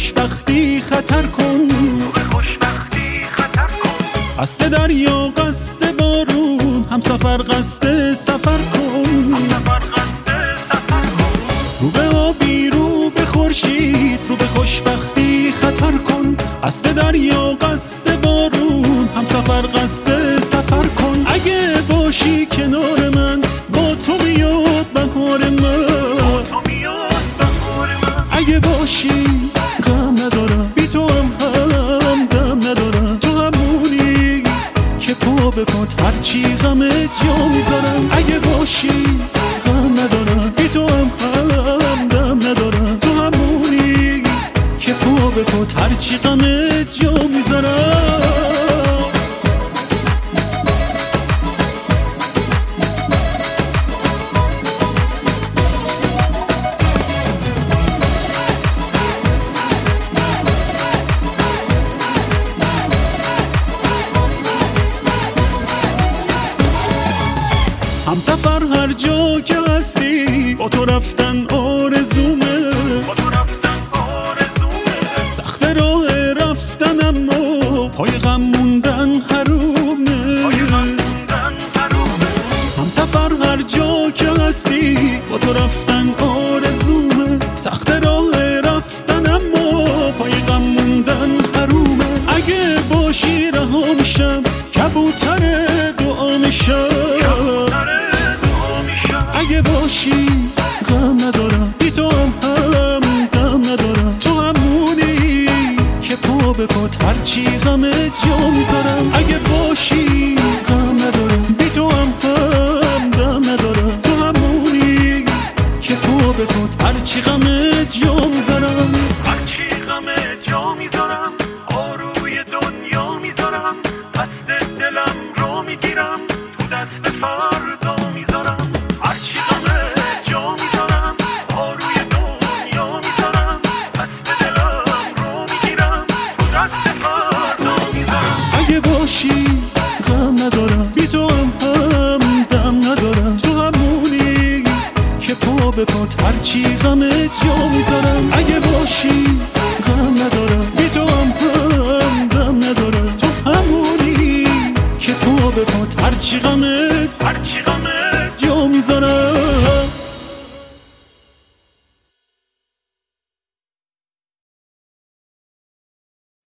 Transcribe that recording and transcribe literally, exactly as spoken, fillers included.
خوشبختی خطر کن، رو به خوشبختی خطر کن. قصد دریا قصد بارون، هم سفر قصد سفر کن، هم سفر قصد سفر کن. رو به آبی رو به خورشید، رو به خوشبختی خطر کن. قصد دریا قصد بارون، هم سفر قصد سفر کن. اگه باشی کنار من، با تو میاد بهار من. تو میاد بهار من. اگه باشی غم ندارم، بی تو هم هم دم ندارم. تو همونی که پا به پات هرچی غم جا میذارم. اگه باشی غم ندارم، بی تو هم هم دم ندارم. تو همونی که پا به پات هرچی غم جا میذارم. هم سفر هر جا که هستی، با تو رفتن آرزومه، با تو رفتن آرزومه. سخت راه رفتن اما پای غم موندن حرومه. پای غم موندن حرومه. هم سفر هر جا که هستی، با تو رفتن آرزومه، سخت راه رفتن اما پای غم موندن حرومه. اگه باشی رها میشم، کبوتر دعا میشم. اگه باشی غم ندارم، بی تو هم هم دم ندارم. تو همونی که پا به پات هرچی غم جا میذارم. اگه باشی غم ندارم، بی تو هم هم دم ندارم. تو همونی که پا به پات هرچی غم جا میذارم. هرچی غم جا میذارم، آروی دنیا میذارم. دست دلم رو میگیرم، تو دست فردا میذارم. هرچی غم جا میذارم، آروی دنیا میذارم. دست دلم رو میگیرم، تو دست فردا میذارم. اگه باشی غم ندارم، بی تو هم هم دم ندارم. تو همونی که پا به پات هرچی غم جا میذارم. اگه باشی